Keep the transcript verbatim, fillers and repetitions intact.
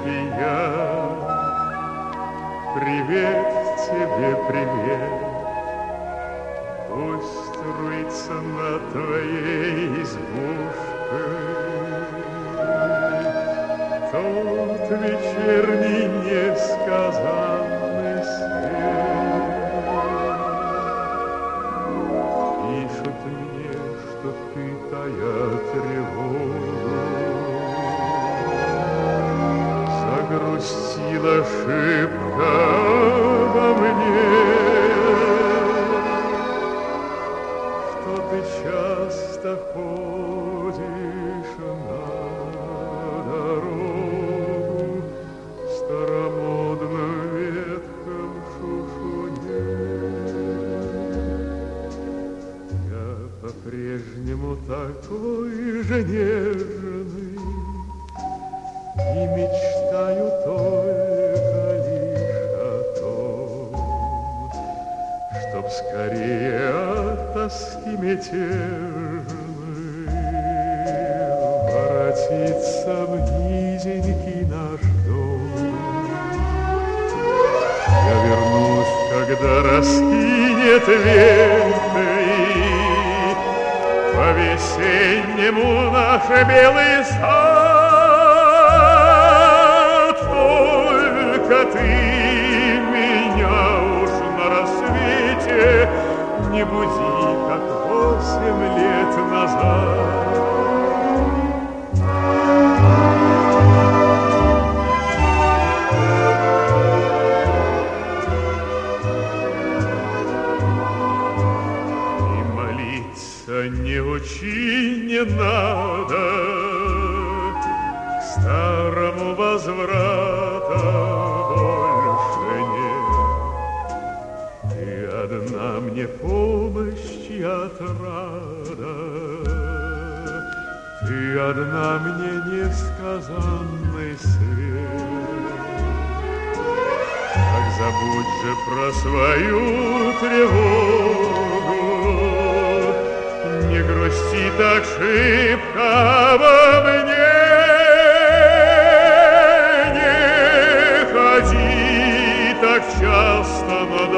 и я. Привет тебе, привет, пусть струится над твоей избушкой тот вечерний несказанный свет. Пишут мне, что ты тая тревогу, загрустила шибко обо мне, что ты часто ходишь на дорогу в старомодном ветхом шушуне. Я по-прежнему такой же нежный и мечтаю только лишь о том, чтоб скорее от тоски мятежной воротиться в низенький наш дом. Я вернусь, когда раскинет ветви по-весеннему наш белый сад. Только ты меня уж на рассвете не буди, как восемь лет назад. И молиться не учи, не надо, к старому возврата больше нет. Ты одна мне помощь и отрада, ты одна мне несказанный свет. Так забудь же про свою тревогу, не грусти так шибко обо мне. Не ходи так часто на